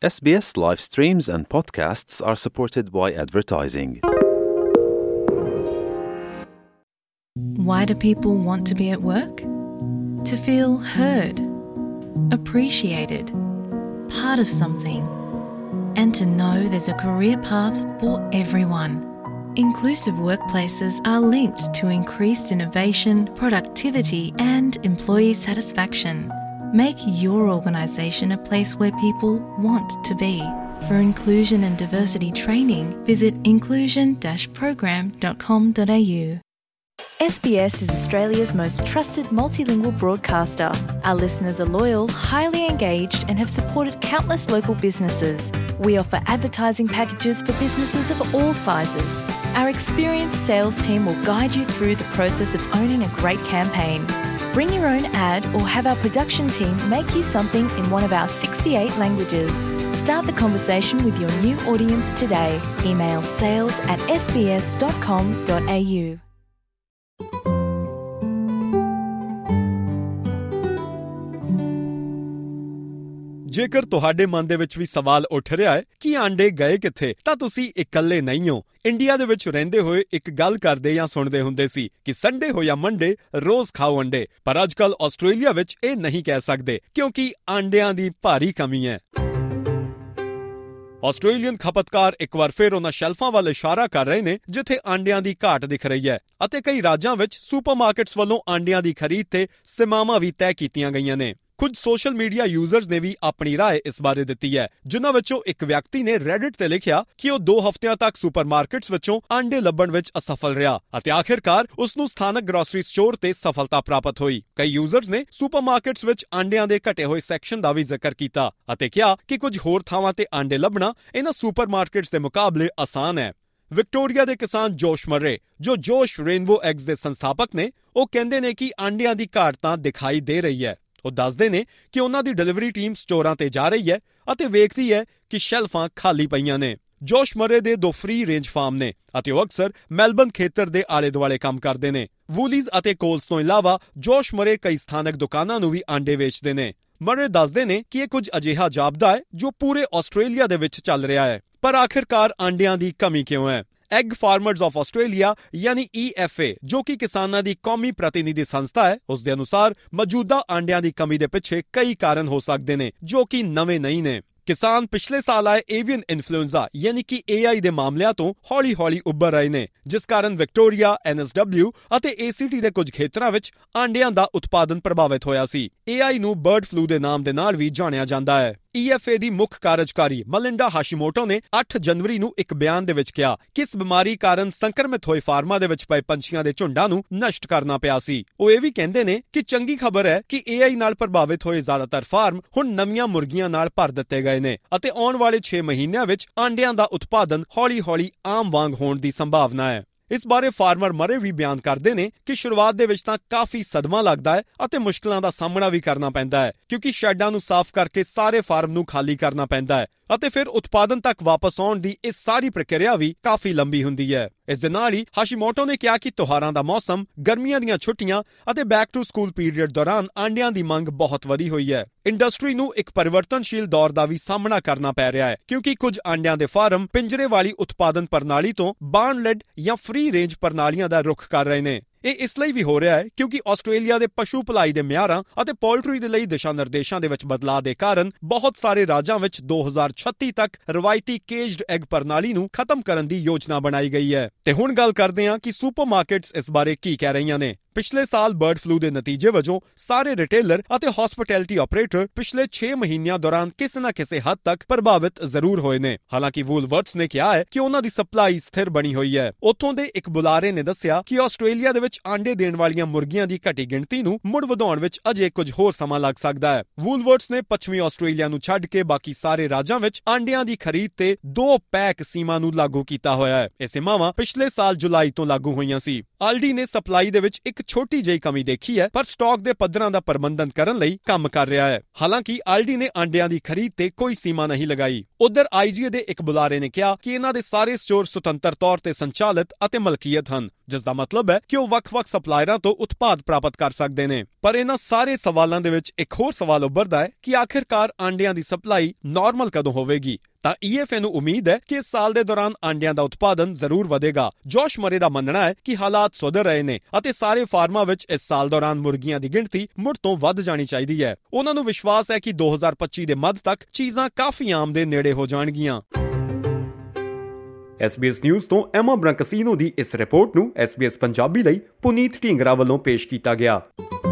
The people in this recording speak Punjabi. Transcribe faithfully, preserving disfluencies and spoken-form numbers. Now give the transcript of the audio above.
S B S live streams and podcasts are supported by advertising. Why do people want to be at work? To feel heard, appreciated, part of something, and to know there's a career path for everyone. Inclusive workplaces are linked to increased innovation, productivity, and employee satisfaction. Make your organisation a place where people want to be. For inclusion and diversity training, visit inclusion dash program dot com dot a u. S B S is Australia's most trusted multilingual broadcaster. Our listeners are loyal, highly engaged, and have supported countless local businesses. We offer advertising packages for businesses of all sizes. Our experienced sales team will guide you through the process of owning a great campaign. Bring your own ad or have our production team make you something in one of our sixty-eight languages. Start the conversation with your new audience today. Email sales at s b s dot com dot a u. ਜੇਕਰ ਤੁਹਾਡੇ ਮਨ ਦੇ ਵਿੱਚ ਵੀ ਸਵਾਲ ਉੱਠ ਰਿਹਾ ਹੈ ਕਿ ਆਂਡੇ ਗਏ ਕਿੱਥੇ, ਤਾਂ ਤੁਸੀਂ ਇਕੱਲੇ ਨਹੀਂ ਹੋ। ਇੰਡੀਆ ਦੇ ਵਿੱਚ ਰਹਿੰਦੇ ਹੋਏ ਇੱਕ ਗੱਲ ਕਰਦੇ ਜਾਂ ਸੁਣਦੇ ਹੁੰਦੇ ਸੀ ਕਿ ਸੰਡੇ ਹੋ ਜਾਂ ਮੰਡੇ ਰੋਜ਼ ਖਾਓ ਅੰਡੇ, ਪਰ ਅੱਜ ਕੱਲ੍ਹ ਆਸਟ੍ਰੇਲੀਆ ਵਿੱਚ ਇਹ ਨਹੀਂ ਕਹਿ ਸਕਦੇ ਕਿਉਂਕਿ ਆਂਡਿਆਂ ਦੀ ਭਾਰੀ ਕਮੀ ਹੈ। ਆਸਟ੍ਰੇਲੀਅਨ ਖਪਤਕਾਰ ਇੱਕ ਵਾਰ ਫਿਰ ਉਹਨਾਂ ਸ਼ੈਲਫਾਂ ਵੱਲ ਇਸ਼ਾਰਾ ਕਰ ਰਹੇ ਨੇ ਜਿੱਥੇ ਆਂਡਿਆਂ ਦੀ ਘਾਟ ਦਿਖ ਰਹੀ ਹੈ ਅਤੇ ਕਈ ਰਾਜਾਂ ਵਿੱਚ ਸੁਪਰਮਾਰਕੀਟਸ ਵੱਲੋਂ ਆਂਡਿਆਂ ਦੀ ਖਰੀਦ ਤੇ ਸੀਮਾਵਾਂ ਵੀ ਤੈਅ ਕੀਤੀਆਂ ਗਈਆਂ ਨੇ। ਕੁਝ ਸੋਸ਼ਲ ਮੀਡੀਆ ਯੂਜ਼ਰਸ ਨੇ ਵੀ ਆਪਣੀ ਰਾਏ ਇਸ ਬਾਰੇ ਦਿੱਤੀ ਹੈ, ਜਿਨ੍ਹਾਂ ਵਿੱਚੋਂ ਇੱਕ ਵਿਅਕਤੀ ਨੇ ਰੈਡਿਟ ਤੇ ਲਿਖਿਆ ਕਿ ਉਹ ਦੋ ਹਫ਼ਤਿਆਂ ਤੱਕ ਸੁਪਰਮਾਰਕੀਟਸ ਵਿੱਚੋਂ ਆਂਡੇ ਲੱਭਣ ਵਿੱਚ ਅਸਫਲ ਰਿਹਾ ਅਤੇ ਆਖਿਰਕਾਰ ਉਸ ਨੂੰ ਸਥਾਨਕ ਗ੍ਰੋਸਰੀ ਸਟੋਰ ਤੇ ਸਫਲਤਾ ਪ੍ਰਾਪਤ ਹੋਈ। ਕਈ ਯੂਜ਼ਰਸ ਨੇ ਸੁਪਰਮਾਰਕੀਟਸ ਵਿੱਚ ਆਂਡਿਆਂ ਦੇ ਘਟੇ ਹੋਏ ਸੈਕਸ਼ਨ ਦਾ ਵੀ ਜ਼ਿਕਰ ਕੀਤਾ ਅਤੇ ਕਿਹਾ ਕਿ ਕੁਝ ਹੋਰ ਥਾਵਾਂ ਤੇ ਆਂਡੇ ਲੱਭਣਾ ਇਹਨਾਂ ਸੁਪਰਮਾਰਕੀਟਸ ਦੇ ਮੁਕਾਬਲੇ ਆਸਾਨ ਹੈ। ਵਿਕਟੋਰੀਆ ਦੇ ਕਿਸਾਨ ਜੋਸ਼ ਮਰੇ, ਜੋ ਜੋਸ਼ ਰੇਨਬੋ ਐਗਜ਼ ਦੇ ਸੰਸਥਾਪਕ ਨੇ, ਉਹ ਕਹਿੰਦੇ ਨੇ ਕਿ ਆਂਡਿਆਂ ਦੀ ਘਾਟ ਤਾਂ ਦਿਖਾਈ ਦੇ ਰਹੀ ਹੈ। ਉਹ ਦੱਸਦੇ ਨੇ ਕਿ ਉਹਨਾਂ ਦੀ ਡਿਲੀਵਰੀ ਟੀਮ ਸਟੋਰਾਂ ਤੇ ਜਾ ਰਹੀ ਹੈ ਅਤੇ ਵੇਖਦੀ ਹੈ ਕਿ ਸ਼ੈਲਫਾਂ ਖਾਲੀ ਪਈਆਂ ਨੇ। ਜੋਸ਼ ਮਰੇ ਦੇ ਦੋ ਫ੍ਰੀ ਰੇਂਜ ਫਾਰਮ ਨੇ ਅਤੇ ਉਹ ਅਕਸਰ ਮੈਲਬਨ ਖੇਤਰ ਦੇ ਆਲੇ ਦੁਆਲੇ ਕੰਮ ਕਰਦੇ ਨੇ। ਵੂਲੀਜ਼ ਅਤੇ ਕੋਲਸ ਤੋਂ ਇਲਾਵਾ ਜੋਸ਼ ਮਰੇ ਕਈ ਸਥਾਨਕ ਦੁਕਾਨਾਂ ਨੂੰ ਵੀ ਆਂਡੇ ਵੇਚਦੇ ਨੇ। ਮਰੇ ਦੱਸਦੇ ਨੇ ਕਿ ਇਹ ਕੁਝ ਅਜਿਹਾ ਜਾਪਦਾ ਹੈ ਜੋ ਪੂਰੇ ਆਸਟ੍ਰੇਲੀਆ ਦੇ ਵਿੱਚ ਚੱਲ ਰਿਹਾ ਹੈ, ਪਰ ਆਖਿਰਕਾਰ ਆਂਡਿਆਂ ਦੀ ਕਮੀ ਕਿਉਂ ਹੈ? ਐਗ ਫਾਰਮਰਸ ਆਫ ਆਸਟ੍ਰੇਲੀਆ ਯਾਨੀ ਈ ਐਫ ਏ, ਜੋ ਕਿ ਕਿਸਾਨਾਂ ਦੀ ਕੌਮੀ ਪ੍ਰਤੀਨਿਧੀ ਸੰਸਥਾ ਹੈ, ਉਸ ਦੇ ਅਨੁਸਾਰ ਮੌਜੂਦਾ ਆਂਡਿਆਂ ਦੀ ਕਮੀ ਦੇ ਪਿੱਛੇ ਕਈ ਕਾਰਨ ਹੋ ਸਕਦੇ ਨੇ ਜੋ ਕਿ ਨਵੇਂ ਨਹੀਂ ਨੇ। ਕਿਸਾਨ ਪਿਛਲੇ ਸਾਲ ਆਏ ਏਵੀਅਨ ਇਨਫਲੂਐਂਜ਼ਾ ਯਾਨੀ ਕਿ ਏ ਆਈ ਦੇ ਮਾਮਲਿਆਂ ਤੋਂ ਹੌਲੀ-ਹੌਲੀ ਉੱਭਰ ਰਹੇ ਨੇ, ਜਿਸ ਕਾਰਨ ਵਿਕਟੋਰੀਆ, ਐਨ ਐਸ ਡਬਲਿਊ ਅਤੇ ਏ ਸੀ ਟੀ ਦੇ ਕੁਝ ਖੇਤਰਾਂ ਵਿੱਚ ਆਂਡਿਆਂ ਦਾ ਉਤਪਾਦਨ ਪ੍ਰਭਾਵਿਤ ਹੋਇਆ ਸੀ। ਏ ਆਈ ਨੂੰ ਬਰਡ ਫਲੂ ਦੇ ਨਾਮ ਦੇ ਨਾਲ ਵੀ ਜਾਣਿਆ ਜਾਂਦਾ ਹੈ। ਈ ਐਫ ਏ ਦੀ ਮੁੱਖ ਕਾਰਜਕਾਰੀ ਮਲਿੰਡਾ ਹਾਸ਼ੀਮੋਟੋ ਨੇ ਅੱਠ ਜਨਵਰੀ ਨੂੰ ਇੱਕ ਬਿਆਨ ਦੇ ਵਿੱਚ ਕਿਹਾ ਕਿ ਇਸ ਬਿਮਾਰੀ ਕਾਰਨ ਸੰਕਰਮਿਤ ਹੋਏ ਫਾਰਮਾਂ ਦੇ ਵਿੱਚ ਪਏ ਪੰਛੀਆਂ ਦੇ ਝੁੰਡਾਂ ਨੂੰ ਨਸ਼ਟ ਕਰਨਾ ਪਿਆ ਸੀ। ਉਹ ਇਹ ਵੀ ਕਹਿੰਦੇ ਨੇ ਕਿ ਚੰਗੀ ਖਬਰ ਹੈ ਕਿ ਏ ਆਈ ਨਾਲ ਪ੍ਰਭਾਵਿਤ ਹੋਏ ਜ਼ਿਆਦਾਤਰ ਫਾਰਮ ਹੁਣ ਨਵੀਆਂ ਮੁਰਗੀਆਂ ਨਾਲ ਭਰ ਦਿੱਤੇ ਗਏ ਨੇ ਅਤੇ ਆਉਣ ਵਾਲੇ ਛੇ ਮਹੀਨਿਆਂ ਵਿੱਚ ਆਂਡਿਆਂ ਦਾ ਉਤਪਾਦਨ ਹੌਲੀ-ਹੌਲੀ ਆਮ ਵਾਂਗ ਹੋਣ ਦੀ ਸੰਭਾਵਨਾ ਹੈ। ਇਸ ਬਾਰੇ ਫਾਰਮਰ ਮਰੇ ਵੀ ਬਿਆਨ ਕਰਦੇ ਨੇ ਕਿ ਸ਼ੁਰੂਆਤ ਦੇ ਵਿੱਚ ਤਾਂ ਕਾਫੀ ਸਦਮਾ ਲੱਗਦਾ ਹੈ ਅਤੇ ਮੁਸ਼ਕਲਾਂ ਦਾ ਸਾਹਮਣਾ ਵੀ ਕਰਨਾ ਪੈਂਦਾ ਹੈ ਕਿਉਂਕਿ ਸ਼ੈਡਾਂ ਨੂੰ ਸਾਫ਼ ਕਰਕੇ ਸਾਰੇ ਫਾਰਮ ਨੂੰ ਖਾਲੀ ਕਰਨਾ ਪੈਂਦਾ ਹੈ ਅਤੇ ਫਿਰ ਉਤਪਾਦਨ ਤੱਕ ਵਾਪਸ ਆਉਣ ਦੀ ਇਹ ਸਾਰੀ ਪ੍ਰਕਿਰਿਆ ਵੀ ਕਾਫੀ ਲੰਬੀ ਹੁੰਦੀ ਹੈ। ਇਸ ਦੇ ਨਾਲ ਹੀ ਹਾਸ਼ੀਮੋਟੋ ਨੇ ਕਿਹਾ ਕਿ ਤਿਉਹਾਰਾਂ ਦਾ ਮੌਸਮ, ਗਰਮੀਆਂ ਦੀਆਂ ਛੁੱਟੀਆਂ ਅਤੇ ਬੈਕ ਟੂ ਸਕੂਲ ਪੀਰੀਅਡ ਦੌਰਾਨ ਆਂਡਿਆਂ ਦੀ ਮੰਗ ਬਹੁਤ ਵਧੀ ਹੋਈ ਹੈ। ਇੰਡਸਟਰੀ ਨੂੰ ਇੱਕ ਪਰਿਵਰਤਨਸ਼ੀਲ ਦੌਰ ਦਾ ਵੀ ਸਾਹਮਣਾ ਕਰਨਾ ਪੈ ਰਿਹਾ ਹੈ ਕਿਉਂਕਿ ਕੁਝ ਆਂਡਿਆਂ ਦੇ ਫਾਰਮ ਪਿੰਜਰੇ ਵਾਲੀ ਉਤਪਾਦਨ ਪ੍ਰਣਾਲੀ ਤੋਂ ਬਾਰਨ-ਲੈਡ ਜਾਂ ਫ੍ਰੀ ਰੇਂਜ ਪ੍ਰਣਾਲੀਆਂ ਦਾ ਰੁਖ ਕਰ ਰਹੇ ਨੇ। ਇਹ ਇਸ ਲਈ ਵੀ ਹੋ ਰਿਹਾ ਹੈ ਕਿਉਂਕਿ ਆਸਟ੍ਰੇਲੀਆ ਦੇ ਪਸ਼ੂ ਭਲਾਈ ਦੇ ਮਿਆਰਾਂ ਅਤੇ ਪੋਲਟਰੀ ਦੇ ਲਈ ਦਿਸ਼ਾ ਨਿਰਦੇਸ਼ਾਂ ਦੇ ਵਿੱਚ ਬਦਲਾਅ ਦੇ ਕਾਰਨ ਬਹੁਤ ਸਾਰੇ ਰਾਜਾਂ ਵਿੱਚ ਦੋ ਹਜ਼ਾਰ ਛੱਤੀ ਤੱਕ ਰਵਾਇਤੀ ਕੇਜਡ ਐਗ ਪ੍ਰਣਾਲੀ ਨੂੰ ਖਤਮ ਕਰਨ ਦੀ ਯੋਜਨਾ ਬਣਾਈ ਗਈ ਹੈ। ਤੇ ਹੁਣ ਗੱਲ ਕਰਦੇ ਹਾਂ ਕਿ ਸੁਪਰਮਾਰਕੀਟਸ ਇਸ ਬਾਰੇ ਕੀ ਕਹਿ ਰਹੀਆਂ ਨੇ। ਪਿਛਲੇ ਸਾਲ ਬਰਡ ਫਲੂ ਦੇ ਨਤੀਜੇ ਵਜੋਂ ਸਾਰੇ ਰਿਟੇਲਰ ਅਤੇ ਹੌਸਪਿਟੈਲਿਟੀ ਆਪਰੇਟਰ ਪਿਛਲੇ ਛੇ ਮਹੀਨਿਆਂ ਦੌਰਾਨ ਕਿਸੇ ਨਾ ਕਿਸੇ ਹੱਦ ਤੱਕ ਪ੍ਰਭਾਵਿਤ ਜ਼ਰੂਰ ਹੋਏ ਨੇ। ਹਾਲਾਂਕਿ ਵੂਲਵਰਥਸ ਨੇ ਕਿਹਾ ਹੈ ਕਿ ਉਹਨਾਂ ਦੀ ਸਪਲਾਈ ਸਥਿਰ ਬਣੀ ਹੋਈ ਹੈ। ਉੱਥੋਂ ਦੇ ਇੱਕ ਬੁਲਾਰੇ ਨੇ ਦੱਸਿਆ ਕਿ ਆਸਟ੍ਰੇਲੀਆ ਦੇ ਵਿੱਚ ਆਂਡੇ ਦੇਣ ਵਾਲੀਆਂ ਮੁਰਗੀਆਂ ਦੀ ਘਟੀ ਗਿਣਤੀ ਨੂੰ ਮੁੜ ਵਧਾਉਣ ਵਿੱਚ ਅਜੇ ਕੁਝ ਹੋਰ ਸਮਾਂ ਲੱਗ ਸਕਦਾ ਹੈ। ਵੂਲਵਰਥਸ ਨੇ ਪੱਛਮੀ ਆਸਟ੍ਰੇਲੀਆ ਨੂੰ ਛੱਡ ਕੇ ਬਾਕੀ ਸਾਰੇ ਰਾਜਾਂ ਵਿੱਚ ਆਂਡਿਆਂ ਦੀ ਖਰੀਦ ਤੇ ਦੋ ਪੈਕ ਸੀਮਾ ਨੂੰ ਲਾਗੂ ਕੀਤਾ ਹੋਇਆ ਹੈ। ਇਹ ਸੀਮਾਵਾਂ ਪਿਛਲੇ ਸਾਲ ਜੁਲਾਈ ਤੋਂ ਲਾਗੂ ਹੋਈਆਂ ਸੀ। ਆਲਡੀ ਨੇ ਸਪਲਾਈ ਦੇ ਵਿੱਚ ਇੱਕ ਛੋਟੀ ਜਿਹੀ ਕਮੀ ਦੇਖੀ ਹੈ, ਪਰ ਸਟਾਕ ਦੇ ਪੱਧਰਾਂ ਦਾ ਪ੍ਰਬੰਧਨ ਕਰਨ ਲਈ ਕੰਮ ਕਰ ਰਿਹਾ ਹੈ। ਹਾਲਾਂਕਿ ਆਲਡੀ ਨੇ ਆਂਡਿਆਂ ਦੀ ਖਰੀਦ ਤੇ ਕੋਈ ਸੀਮਾ ਨਹੀਂ ਲਗਾਈ। ਉਧਰ ਆਈ ਜੀ ਏ ਦੇ ਇੱਕ ਬੁਲਾਰੇ ਨੇ ਕਿਹਾ ਕਿ ਇਹਨਾਂ ਦੇ ਸਾਰੇ ਸਟੋਰ ਸੁਤੰਤਰ ਤੌਰ ਤੇ ਸੰਚਾਲਿਤ ਅਤੇ ਮਲਕੀਅਤ ਹਨ, ਜਿਸ ਦਾ ਮਤਲਬ ਹੈ ਕਿ ਉਹ ਵੱਖ-ਵੱਖ ਸਪਲਾਇਰਾਂ ਤੋਂ ਉਤਪਾਦ ਪ੍ਰਾਪਤ ਕਰ ਸਕਦੇ ਨੇ। ਪਰ ਇਹਨਾਂ ਸਾਰੇ ਸਵਾਲਾਂ ਦੇ ਵਿੱਚ ਇੱਕ ਹੋਰ ਸਵਾਲ ਉੱਭਰਦਾ ਹੈ ਕਿ ਆਖਿਰਕਾਰ ਆਂਡਿਆਂ ਦੀ ਸਪਲਾਈ ਨਾਰਮਲ ਕਦੋਂ ਹੋਵੇਗੀ। ਤਾਂ ਈ ਐਫ ਏ ਨੂੰ ਉਮੀਦ ਹੈ ਕਿ ਇਸ ਸਾਲ ਦੇ ਦੌਰਾਨ ਆਂਡਿਆਂ ਦਾ ਉਤਪਾਦਨ ਜ਼ਰੂਰ ਵਧੇਗਾ। ਜੋਸ਼ ਮਰੇ ਦਾ ਮੰਨਣਾ ਹੈ ਕਿ ਹਾਲਾਤ ਸੁਧਰ ਰਹੇ ਨੇ ਅਤੇ ਸਾਰੇ ਫਾਰਮਾਂ ਵਿੱਚ ਇਸ ਸਾਲ ਦੌਰਾਨ ਮੁਰਗੀਆਂ ਦੀ ਗਿਣਤੀ ਮੁੜ ਤੋਂ ਵੱਧ ਜਾਣੀ ਚਾਹੀਦੀ ਹੈ। ਉਹਨਾਂ ਨੂੰ ਵਿਸ਼ਵਾਸ ਹੈ ਕਿ ਦੋ ਹਜ਼ਾਰ ਪੱਚੀ ਦੇ ਮੱਧ ਤੱਕ ਚੀਜ਼ਾਂ ਕਾਫੀ ਆਮ ਦੇ ਨੇੜੇ ਹੋ ਜਾਣਗੀਆਂ। ਐਸ ਬੀ ਐਸ ਨਿਊਜ਼ ਤੋਂ ਐਮਾ ਬ੍ਰਾਂਕਸੀਨੋ ਦੀ ਇਸ ਰਿਪੋਰਟ ਨੂੰ ਐਸ ਬੀ ਐਸ ਪੰਜਾਬੀ ਲਈ ਪੁਨੀਤ ਢੀਂਗਰਾ ਵੱਲੋਂ ਪੇਸ਼ ਕੀਤਾ ਗਿਆ।